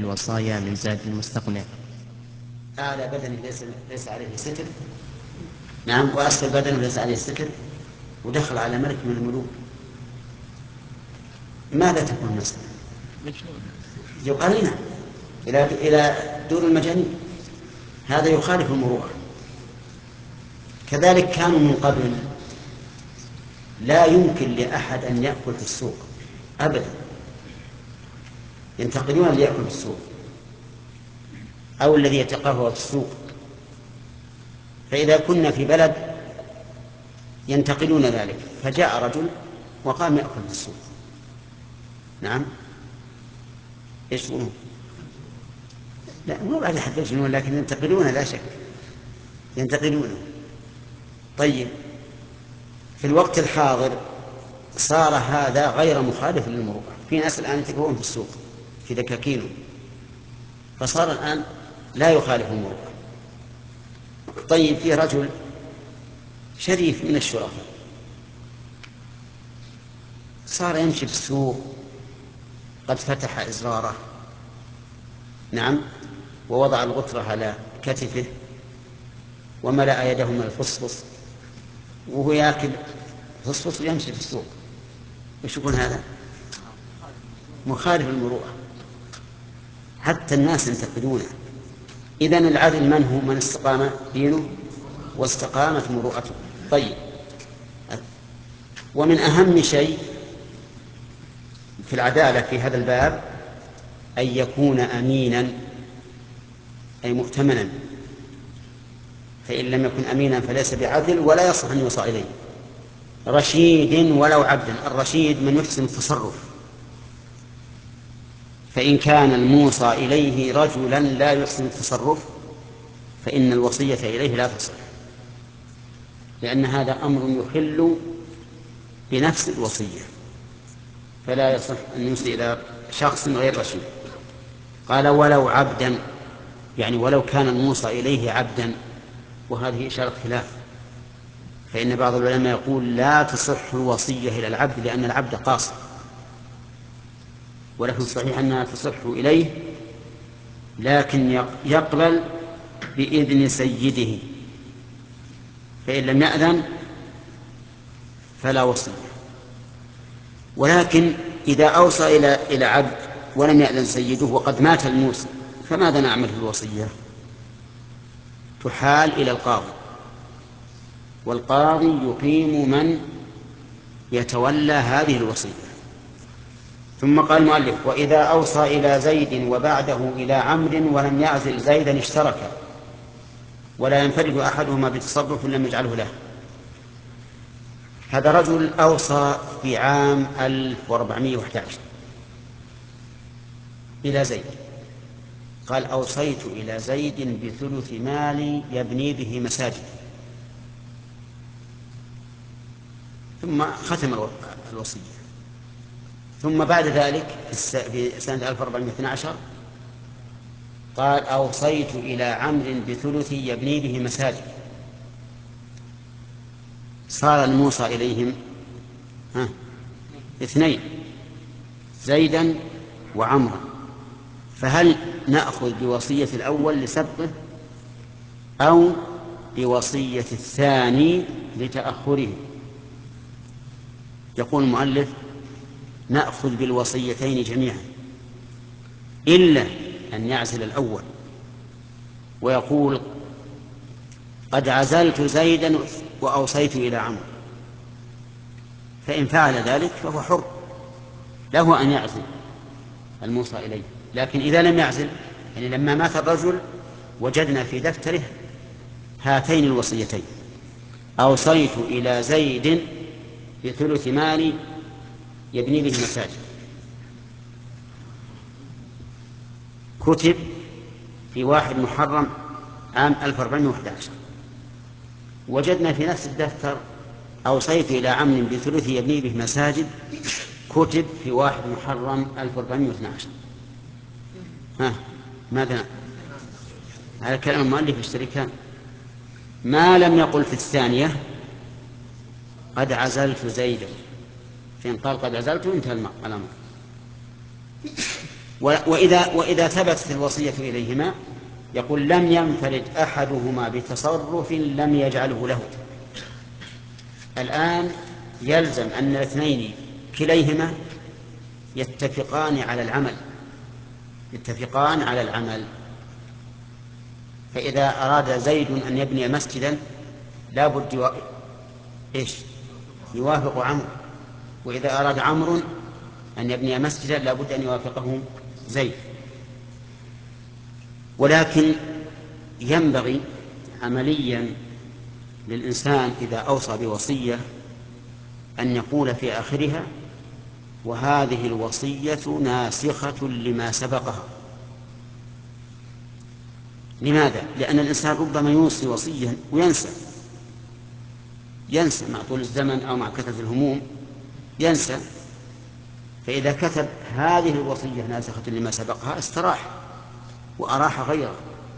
الوصايا من زاد المستقنع. أعلى بدن ليس عليه ستر، نعم، وأسفل بدن ليس عليه ستر، ودخل على ملك من الملوك، ماذا تكون المسألة؟ يقارنها إلى دور المجانين، هذا يخالف المروءة. كذلك كانوا من قبل لا يمكن لأحد أن يأكل في السوق أبدا، ينتقدون اللي يأكل في السوق أو الذي يتقهوى في السوق. فإذا كنا في بلد ينتقدون ذلك، فجاء رجل وقام يأكل في السوق، نعم، يشغلون، لا مو بعد حد يشغلون، لكن ينتقدون لا شك، ينتقدونه. طيب في الوقت الحاضر صار هذا غير مخالف للمروءة. في ناس الآن يتقهون في السوق في دكاكينهم، فصار الآن لا يخالف المروءة. طيب في رجل شريف من الشرفاء صار يمشي في السوق، قد فتح إزراره، نعم، ووضع الغترة على كتفه وملأ يده من الفصفص، وهو يأكل فصفص ويمشي في السوق، وش يكون هذا؟ مخالف المروءة، حتى الناس ينتقدونه. إذن العدل من هو؟ من استقام دينه واستقامت مروءته. طيب، ومن أهم شيء في العدالة في هذا الباب أن يكون أمينا، أي مؤتمنا، فإن لم يكن أمينا فليس بعدل ولا يصح أن يوصى إليه. رشيد ولو عبدا، الرشيد من يحسن التصرف، فإن كان الموصى إليه رجلا لا يحسن التصرف فإن الوصية إليه لا تصح، لأن هذا أمر يخل بنفس الوصية، فلا يصح أن يوصي إلى شخص غير رشيد. قال ولو عبدا، يعني ولو كان الموصى إليه عبدا، وهذه إشارة خلاف، فإن بعض العلماء يقول لا تصح الوصية إلى العبد لأن العبد قاصر، ولكن صحيح أنها تصح إليه، لكن يقبل بإذن سيده، فإن لم يأذن فلا وصية. ولكن إذا أوصى إلى عبد ولم يأذن سيده وقد مات الموصي، فماذا نعمل في الوصية؟ تحال إلى القاضي، والقاضي يقيم من يتولى هذه الوصية. ثم قال المؤلف وإذا أوصى إلى زيد وبعده إلى عمرو ولم يعزل زيدا اشتركا، ولا ينفرد أحدهما بتصرف لم يجعله له. هذا رجل أوصى في عام 1411 إلى زيد، قال أوصيت إلى زيد بثلث مالي يبني به مساجد، ثم ختم الوصية. ثم بعد ذلك في سنة 1412 قال أوصيت إلى عمرو بثلث يبني به مساجد. صار الموصى إليهم اثنين، زيدا وعمرا، فهل نأخذ بوصية الأول لسبقه أو بوصية الثاني لتأخره؟ يقول المؤلف نأخذ بالوصيتين جميعا إلا أن يعزل الأول ويقول قد عزلت زيدا وأوصيت إلى عمرو، فإن فعل ذلك فهو حر، له أن يعزل الموصى إليه. لكن إذا لم يعزل، يعني لما مات الرجل وجدنا في دفتره هاتين الوصيتين: أوصيت إلى زيد بثلث مالي يبني به مساجد، كتب في 1 محرم عام 1411. وجدنا في نفس الدفتر أوصيت إلى عمرو بثلث يبني به مساجد، كتب في 1 محرم 1412. ماذا على كلام المؤلف يشتركان؟ ما لم يقل في الثانية قد عزلت زيدا، فإن قال قد عزلت انتهى الأمر. وإذا ثبتت الوصية إليهما يقول لم ينفرد أحدهما بتصرف لم يجعله له. الآن يلزم أن الاثنين كليهما يتفقان على العمل. فإذا أراد زيد أن يبني مسجدا لا بد يوافق عمرو، وإذا أراد عمرو أن يبني مسجدا لا بد أن يوافقه زيد. ولكن ينبغي عمليا للإنسان إذا أوصى بوصية أن يقول في آخرها وهذه الوصية ناسخة لما سبقها. لماذا؟ لأن الإنسان ربما يوصي وصية وينسى مع طول الزمن أو مع كثرة الهموم ينسى. فإذا كتب هذه الوصية ناسخة لما سبقها استراح وأراح غيره.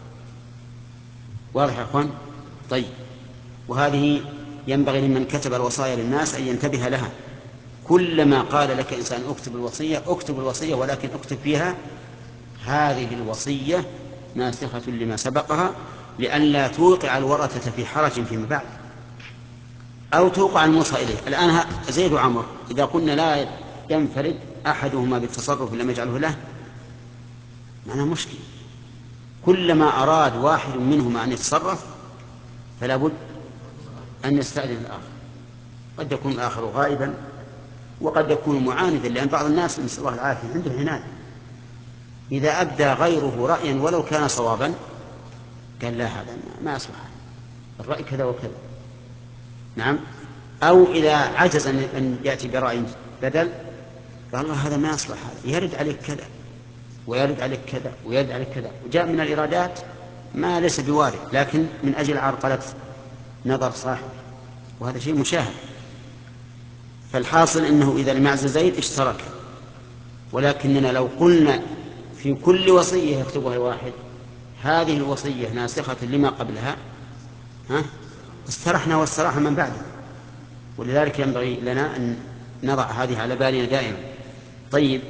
واضح يا أخوان؟ طيب، وهذه ينبغي لمن كتب الوصايا للناس أن ينتبه لها. كلما قال لك إنسان اكتب الوصية، ولكن اكتب فيها هذه الوصية ناسخة لما سبقها، لئلا توقع الورثة في حرج فيما بعد أو توقع الموصى إليه. الآن زيد وعمر إذا قلنا لا ينفرد أحدهما بالتصرف لم يجعله له، معناه مشكلة. كلما أراد واحد منهما أن يتصرف فلا بد أن يستأذن الآخر. قد يكون الآخر غائبا وقد يكون معاندا، لأن بعض الناس نسأل الله العافية عنده عناد، إذا أبدى غيره رأيا ولو كان صوابا قال لا هذا ما أصلح، الرأي كذا وكذا. نعم. أو إذا عجز أن يأتي برأي بدل قال الله هذا ما أصلح، هذا يرد عليك كذا ويرد عليك كذا ويرد عليك كذا، وجاء من الإرادات ما ليس بوارد، لكن من أجل عرقلة نظر صاحب، وهذا شيء مشاهد. فالحاصل أنه إذا لم يعز زيد اشترك، ولكننا لو قلنا في كل وصية يكتبها الواحد هذه الوصية ناسخة لما قبلها استرحنا واستراح من بعده. ولذلك ينبغي لنا أن نضع هذه على بالنا دائما. طيب،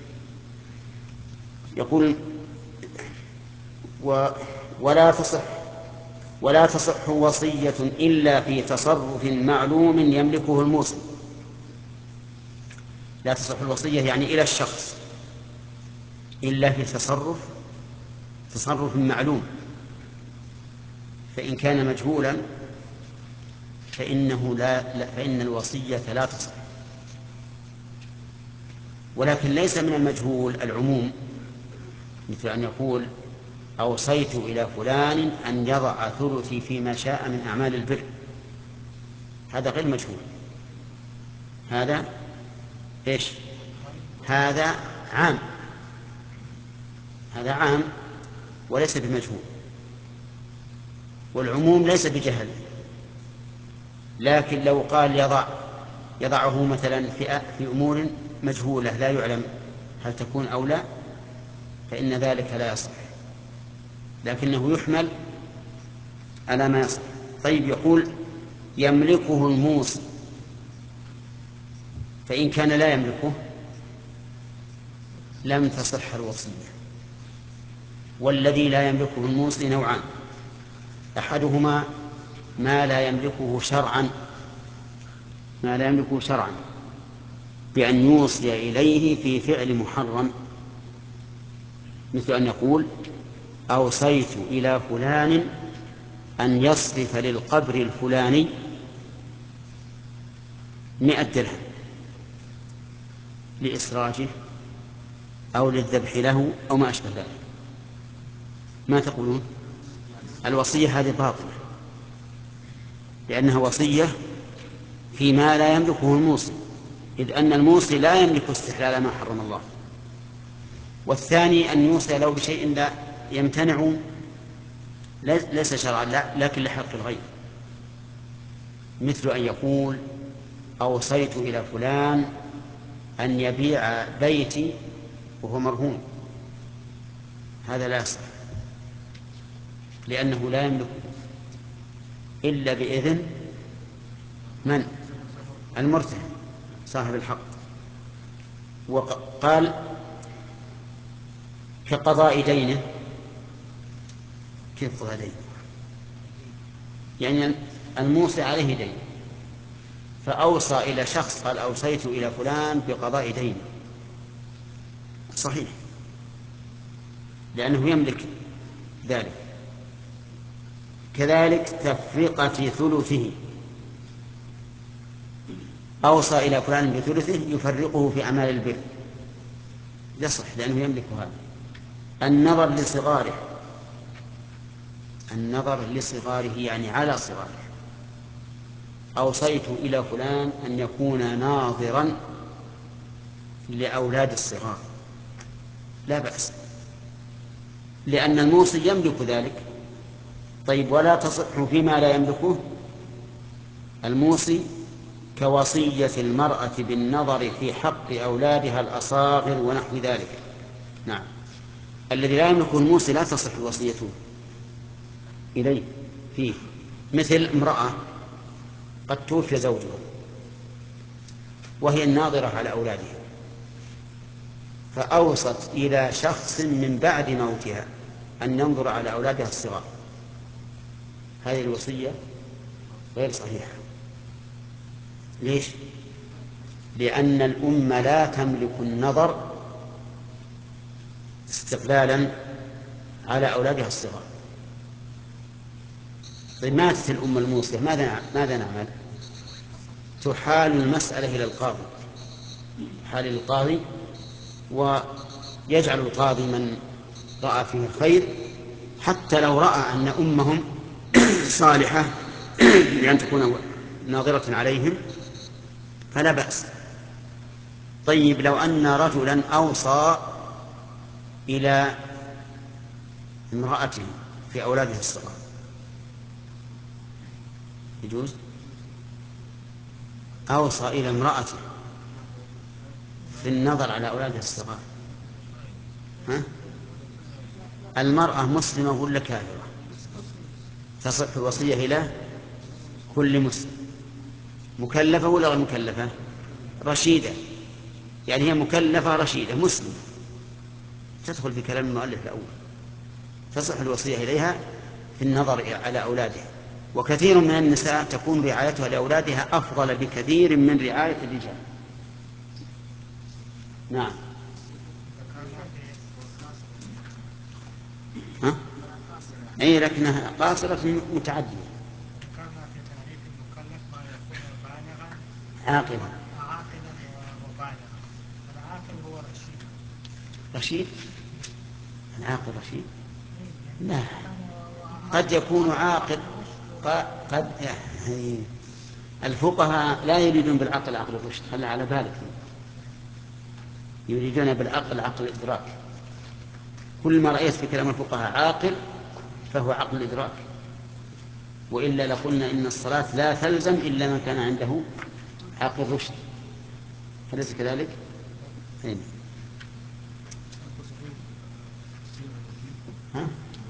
يقول ولا تصح وصية إلا في تصرف معلوم يملكه الموصي. لا تصح الوصية يعني إلى الشخص إلا في تصرف معلوم، فإن كان مجهولا فإن الوصية لا تصح. ولكن ليس من المجهول العموم، مثل أن يقول أوصيت إلى فلان أن يضع ثلثي فيما شاء من أعمال البر، هذا غير مجهول. هذا هذا عام وليس بمجهول. والعموم ليس بجهل، لكن لو قال يضعه مثلا في أمور مجهولة لا يعلم هل تكون أو لا فإن ذلك لا يصح، لكنه يحمل على ما يصح. طيب، يقول يملكه الموصي، فإن كان لا يملكه لم تصح الوصية. والذي لا يملكه الموصي نوعان: أحدهما ما لا يملكه شرعا بأن يوصي إليه في فعل محرم، مثل أن يقول أوصيت إلى فلان أن يصرف للقبر الفلاني 100 درهم لإسراجه أو للذبح له أو ما أشبه ذلك. ما تقولون؟ الوصية هذه باطلة، لأنها وصية فيما لا يملكه الموصي، إذ أن الموصي لا يملك استحلال ما حرم الله. والثاني أن يوصي له بشيء لا يمتنع ليس شرعا لكن لحق الغير، مثل أن يقول أوصيت إلى فلان أن يبيع بيتي وهو مرهون، هذا لا يصح، لأنه لا يملك إلا بإذن من؟ المرتهن صاحب الحق. وقال كقضاء دينه. كيف قضاء دينه؟ يعني الموصي عليه دين فأوصى إلى شخص قال أوصيت إلى فلان بقضاء دين، صحيح، لأنه يملك ذلك. كذلك تفرقة ثلثه، أوصى إلى فلان بثلثه يفرقه في أعمال البر، يصح لأنه يملك هذا. النظر لصغاره، النظر لصغاره يعني على صغاره، أوصيت إلى فلان أن يكون ناظرا لأولاد الصغار، لا بأس، لأن الموصي يملك ذلك. طيب، ولا تصح فيما لا يملكه الموصي كوصية المرأة بالنظر في حق أولادها الأصاغر ونحو ذلك. نعم، الذي لا يملكه الموصي لا تصح وصيته إليه فيه، مثل امرأة قد توفي زوجها وهي الناظرة على أولادها، فأوصت إلى شخص من بعد موتها أن ينظر على أولادها الصغار، هذه الوصية غير صحيحة. ليش؟ لأن الأم لا تملك النظر استقلالا على أولادها الصغار. طيب، ماتت الأم الموصية، ماذا نعمل؟ تحال المسألة إلى القاضي، حال القاضي، ويجعل القاضي من رأى فيه الخير، حتى لو رأى أن أمهم صالحة لأن تكون ناظرة عليهم فلا بأس. طيب، لو أن رجلا أوصى إلى امرأته في أولاده الصغار يجوز؟ أوصى إلى امرأته في النظر على أولادها الصغار، ها؟ المرأة مسلمة ولا كافرة؟ تصح الوصية إلى كل مسلم. مكلفة ولا غير مكلفة؟ رشيدة، يعني هي مكلفة رشيدة مسلمة، تدخل في كلام المؤلف الأول. تصح الوصية إليها في النظر على أولادها. وكثير من النساء تكون رعايتها لأولادها أفضل بكثير من رعاية الرجال. نعم. ها؟ أي، لكنها قاصرة متعدية. عاقلا. رشيد؟ العاقل رشيد؟ لا، قد يكون عاقل. قد يعني الفقهاء لا يريدون بالعقل عقل الرشد، خلى على بالك، يريدون بالعقل عقل الإدراك. كل ما رأيت في كلام الفقهاء عاقل فهو عقل الإدراك، وإلا لقلنا إن الصلاة لا تلزم إلا من كان عنده عقل الرشد، أليس كذلك؟ هنا. ها؟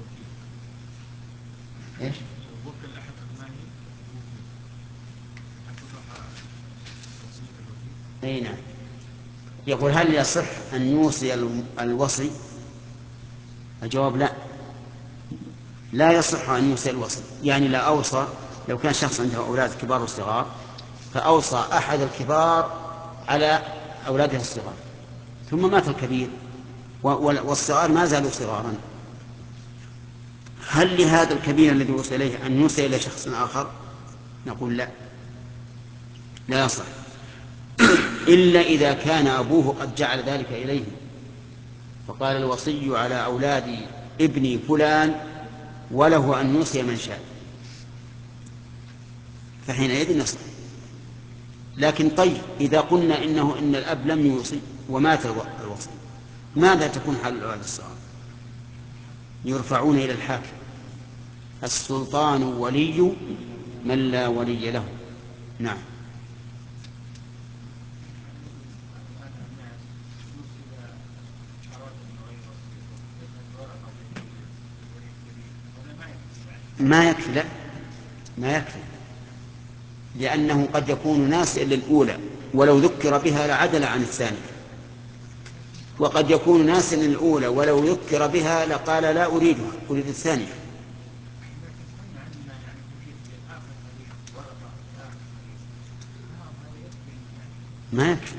إيش؟ أي نعم. يقول هل يصح أن يوصي الوصي؟ الجواب لا، لا يصح أن يوصي الوصي. يعني لا أوصى، لو كان شخص عنده أولاد كبار وصغار فأوصى أحد الكبار على أولاده الصغار ثم مات الكبير والصغار ما زالوا صغارا، هل لهذا الكبير الذي وصل إليه أن يوصي إلى شخص آخر؟ نقول لا، لا يصح إلا إذا كان أبوه قد جعل ذلك إليه، فقال الوصي على أولاد ابني فلان وله أن يوصي من شاء، فحينئذ نصح. لكن طيب، إذا قلنا إن الأب لم يوصي ومات الوصي، ماذا تكون حال الأولاد الصغار؟ يرفعون إلى الحاكم، السلطان ولي من لا ولي له. نعم. ما يكفي، لا ما يكفي، لأنه قد يكون ناسيا للأولى ولو ذكر بها لعدل عن الثانية. وقد يكون ناسا الأولى ولو ذكر بها لقال لا أريدها، أريد الثانية. ما يكفي.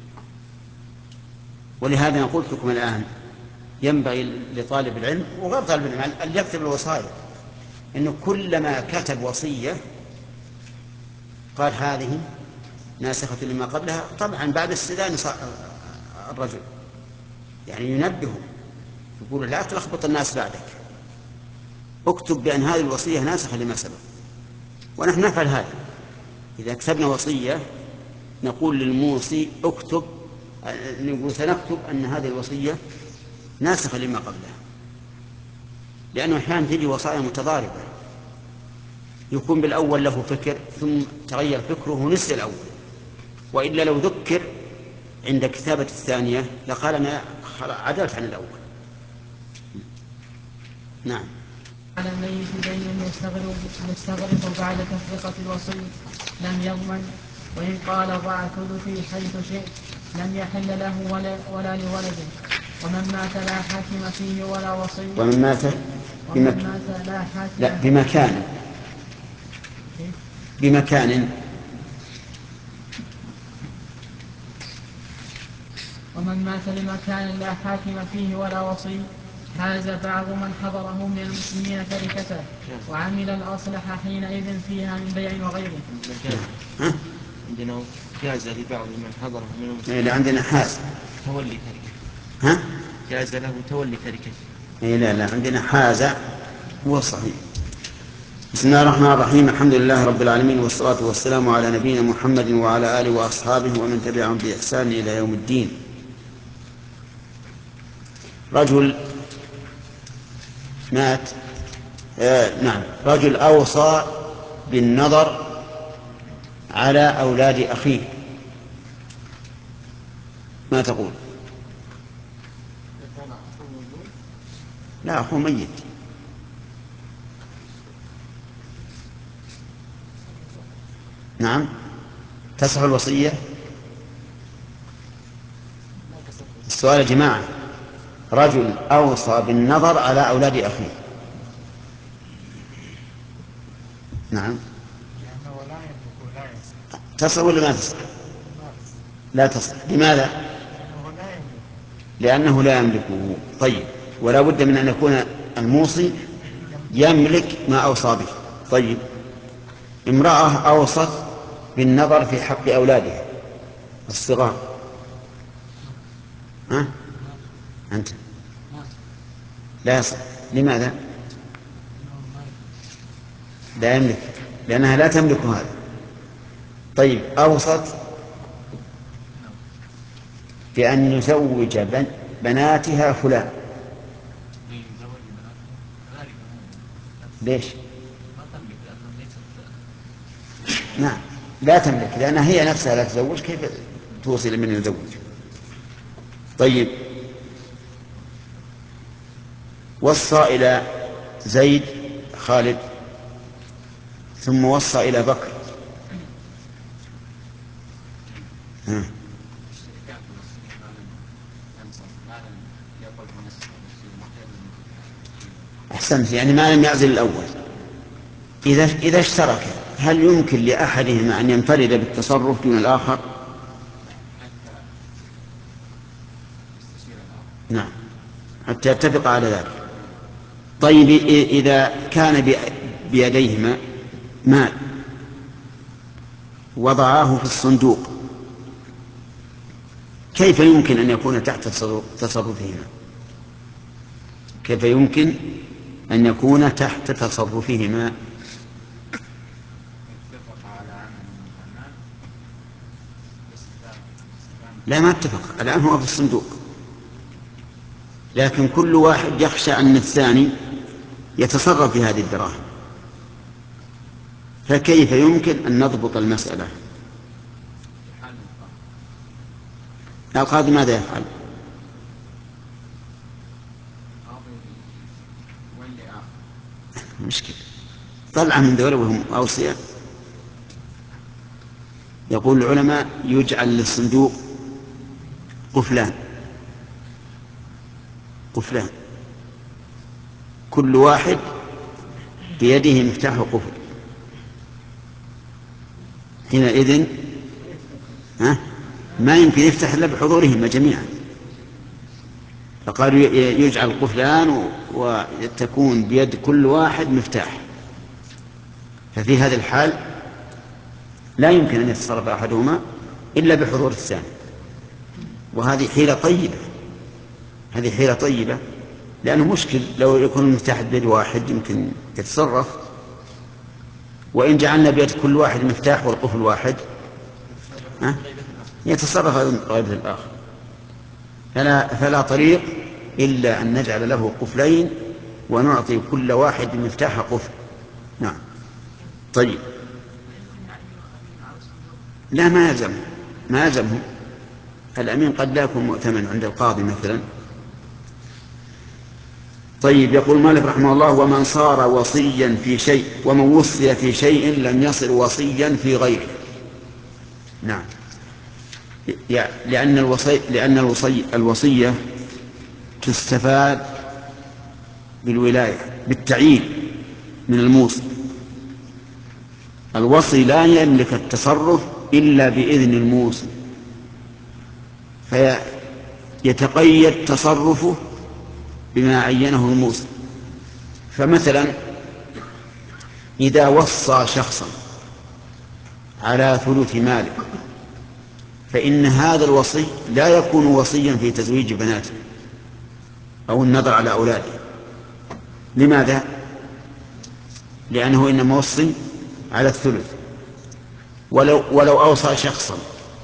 ولهذا قلت لكم الآن ينبغي لطالب العلم وغير طالب العلم أن يكتب الوصايا، إنه كلما كتب وصية قال هذه ناسخة لما قبلها، طبعا بعد استئذان الرجل، يعني ينبهه، يقول لا تلخبط الناس بعدك، اكتب بأن هذه الوصية ناسخة لما سبق. ونحن نفعل هذا، إذا كتبنا وصية نقول للموصي اكتب، نقول سنكتب أن هذه الوصية ناسخة لما قبلها، لأنه أحيانا تجي وصايا متضاربة، يكون بالأول له فكر ثم تغير فكره ونسي الأول، وإلا لو ذكر عند كتابة الثانية لقال أنا عدلت عن الأول. نعم. على الميت دين يستغرق بعد تفرقة الوصي لم يضمن، وإن قال ضع ثلثي حيث شئت لم يحل له ولا لولده. ومن مات لا حاكم فيه ولا وصي. ومن مات لا حاكم لا بمكان ومن مات لمكان لا حاكم فيه ولا وصي حاز بعض من حضره من المسلمين تركته وعمل الأصلح حينئذ فيها من بيع وغيره. عندنا جاز لبعض من حضره من المسلمين. عندنا حاز تولي تركته. ها؟ جاز له تولي تركته. لا عندنا حاز هو صحيح. بسم الله الرحمن الرحيم. الحمد لله رب العالمين، والصلاة والسلام على نبينا محمد وعلى آله وأصحابه ومن تبعهم بإحسان إلى يوم الدين. رجل مات، رجل أوصى بالنظر على أولاد أخيه، ما تقول؟ لا، أخوه ميت. نعم، تصح الوصية. السؤال يا جماعة، رجل أوصى بالنظر على أولاد أخيه، نعم، تصح ولا ما تصح؟ لا تصح. لماذا؟ لأنه لا يملكه. طيب، ولا بد من أن يكون الموصي يملك ما أوصى به. طيب، امرأة أوصت بالنظر في حق أولادها الصغار، ها؟ أنت لا يصح. لماذا؟ لا يملك، لأنها لا تملك هذا. طيب، أوصت بأن يزوج بناتها فلان، ليش؟ نعم، لا تملك، لأنها هي نفسها لا تزوج، كيف توصي لمن يزوج؟ طيب، وصى إلى زيد خالد ثم وصى إلى بكر، أحسنت، يعني ما لم يعزل الأول. إذا اشترك، هل يمكن لأحدهما أن ينفرد بالتصرف دون الآخر؟ نعم، حتى يتفق على ذلك. طيب، إذا كان بيديهما مال وضعاه في الصندوق، كيف يمكن أن يكون تحت تصرفهما؟ كيف يمكن أن يكون تحت تصرفهما؟ لا، ما اتفق الآن، هو في الصندوق، لكن كل واحد يخشى أن الثاني يتصرف في هذه الدراهم، فكيف يمكن أن نضبط المسألة؟ القاضي ماذا يفعل؟ مشكلة، طلع من دولة وهم أوصياء. يقول العلماء يجعل للصندوق قفلان، قفلان، كل واحد بيده مفتاح قفل، حينئذ ما يمكن يفتح إلا بحضورهما جميعا، فقالوا يجعل قفلان وتكون بيد كل واحد مفتاح. ففي هذا الحال لا يمكن أن يتصرف أحدهما إلا بحضور الثاني، وهذه حيلة طيبة، هذه حيلة طيبة، لأنه مشكل لو يكون المفتاح بيد واحد يمكن يتصرف، وإن جعلنا بيد كل واحد مفتاح والقفل واحد يتصرف غيبة الآخر. فلا طريق إلا أن نجعل له قفلين ونعطي كل واحد مفتاح قفل. نعم. طيب، لا ما يلزمه الأمين قد لا يكون مؤتمن عند القاضي مثلا. طيب، يقول مالك رحمه الله: ومن صار وصيا في شيء ومن وصي في شيء لم يصر وصيا في غيره. نعم، لأن الوصية تستفاد بالولاية بالتعيين من الموصي. الوصي لا يملك التصرف إلا بإذن الموصي، فيتقيد تصرفه بما عينه الموصي. فمثلا إذا وصى شخصا على ثلث ماله فإن هذا الوصي لا يكون وصيا في تزويج بناته أو النظر على أولاده. لماذا؟ لأنه إنما وصي على الثلث. ولو أوصى شخصا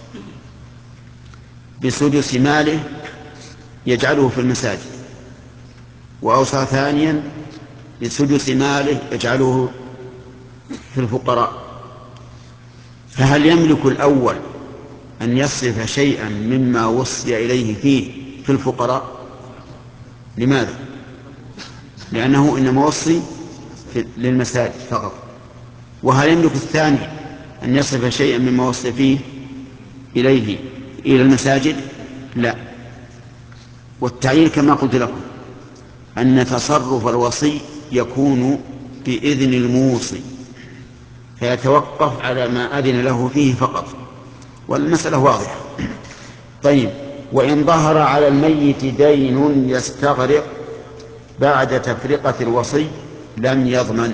بسدس ماله يجعله في المساجد، وأوصى ثانيا بسدس ماله يجعله في الفقراء، فهل يملك الأول أن يصرف شيئا مما وصي إليه فيه في الفقراء؟ لماذا؟ لأنه إنما وصي للمساجد فقط. وهل يملك الثاني أن يصرف شيئا مما وصي فيه إليه إلى المساجد؟ لا. والتعيين كما قلت لكم أن تصرف الوصي يكون بإذن الموصي، فيتوقف على ما أذن له فيه فقط، والمسألة واضحة. طيب، وإن ظهر على الميت دين يستغرق بعد تفرقة الوصي لم يضمن.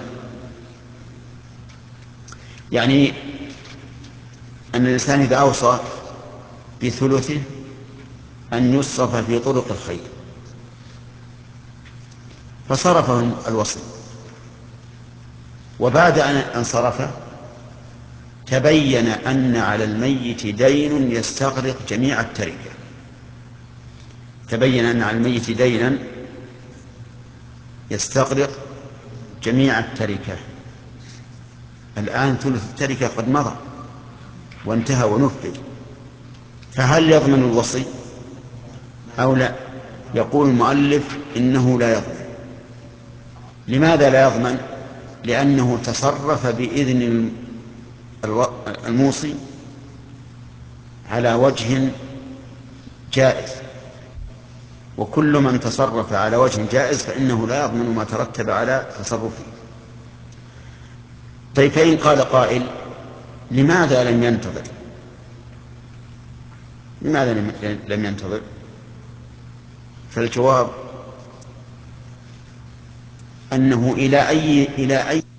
يعني أن الإنسان إذا أوصى بثلثه أن يصرف في طرق الخير فصرفه الوصي، وبعد أن صرفه تبين أن على الميت دين يستغرق جميع التركة. تبين أن على الميت دينا يستغرق جميع التركة. الآن ثلث التركة قد مضى وانتهى ونفذ، فهل يضمن الوصي أو لا؟ يقول المؤلف إنه لا يضمن. لماذا لا يضمن؟ لأنه تصرف بإذن الموصي على وجه جائز، وكل من تصرف على وجه جائز فإنه لا يضمن ما ترتب على تصرفه. طيب، فإن قال قائل: لماذا لم ينتظر؟ لماذا لم ينتظر؟ فالجواب أنه إلى أي